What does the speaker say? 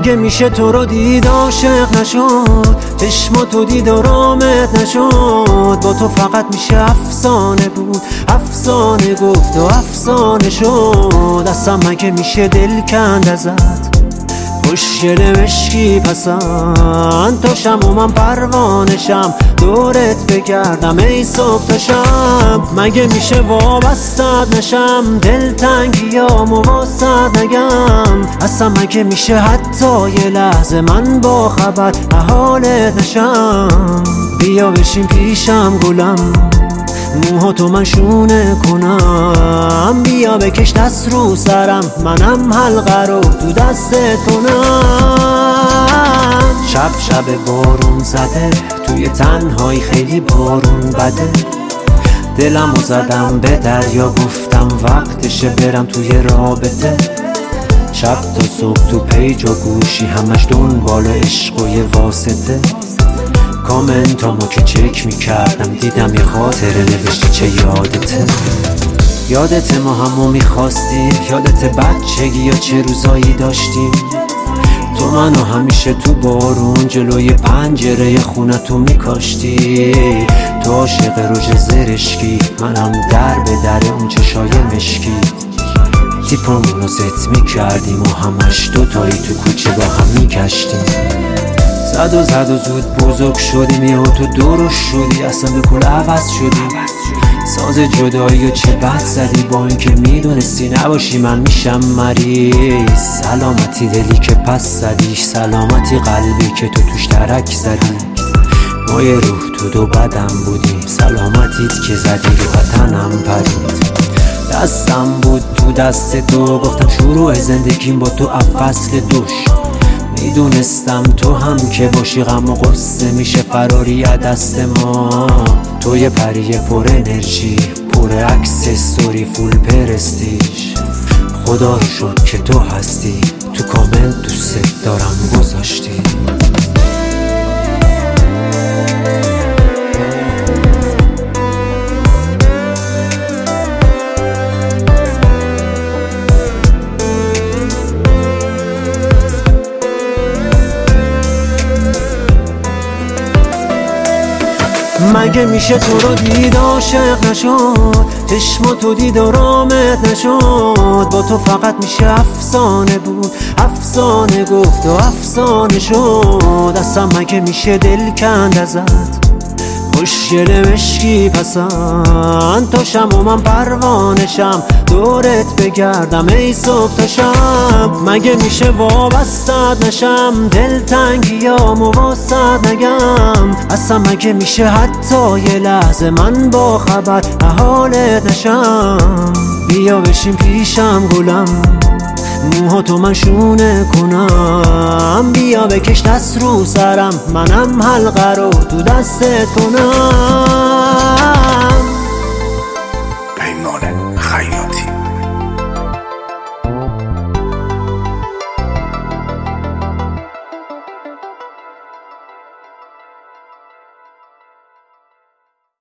مگه میشه تو رو دید عاشق نشد، چشم تو دید آرامت نشد. با تو فقط میشه افسانه بود، افسانه گفت و افسانه شد. اصلا مگه میشه دل کند ازت، خوشگل مشکی پسند تو شم و من پروانشم، دورت بگردم ای صبح تا شب. مگه میشه وابستت نشم، دلتنگیامو واسط نگم. اصلا مگه میشه حتی یه لحظه من با خبر حالت نشم. بیا بشین پیشم گلم، موهاتو من شونه کنم. بیا بکش دست رو سرم، منم حلقه رو تو دستت کنم. شب شب بارون زده، توی تنهایی خیلی بارون بده. دلمو زدم به دریا، گفتم وقتشه برم توی رابطه. شب تا صبح تو پیج و گوشی، همش دنبال عشق و یه واسطه. کامنتامو که چک میکردم، دیدم یه خاطره نوشتی چه یادته. یادت ما همو میخواستیم، یادت بچگی یا چه روزایی داشتیم. تو منو همیشه تو بارون جلوی پنجره خونه تو میکاشتی. تو عاشق روژ زرشکی، منم در به در اون چشای مشکی. تیپمونو ست میکردیم و همش دوتایی تو کوچه با هم میگشتیم. زد و زود بزرگ شدیم، یهو تو دورش شدی، اصلا به کل عوض شدی. ساز جدایی و چه بد زدی، با اینکه میدونستی نباشی من میشم مریض. سلامتی دلی که پس زدیش، سلامتی قلبی که تو توش ترک زدی. ما یه روح تو دو بدم بودیم، سلامتیت که زدی رو وطنم پرید. دستم بود تو دست تو، گفتم شروع زندگیم با تو فصل دوش. میدونستم تو هم که باشی غم و غصه میشه فراری از دست ما. تو یه پری پر انرژی، پر اکسسوری، فول پرستیژ. خدا رو شکر که تو هستی، تو کامل دوست دارم گذاشتی. مگه میشه تو رو دید عاشق نشد، چشم تو دید آرامت نشد. با تو فقط میشه افسانه بود، افسانه گفت و افسانه شد. اصلا مگه میشه دل کند ازت، خوشگل مشکی پسند تو شم و من پروانشم، دورت بگردم ای صبح تا شب. مگه میشه وابستت نشم، دلتنگیامو واسط نگم. اصلا مگه میشه حتی یه لحظه من با خبر حالت نشم. بیا بشین پیشم گلم، موهاتو من شونه کنم. بیا بکش دست رو سرم، منم حلقه رو تو دستت کنم. پیمان خیاطی.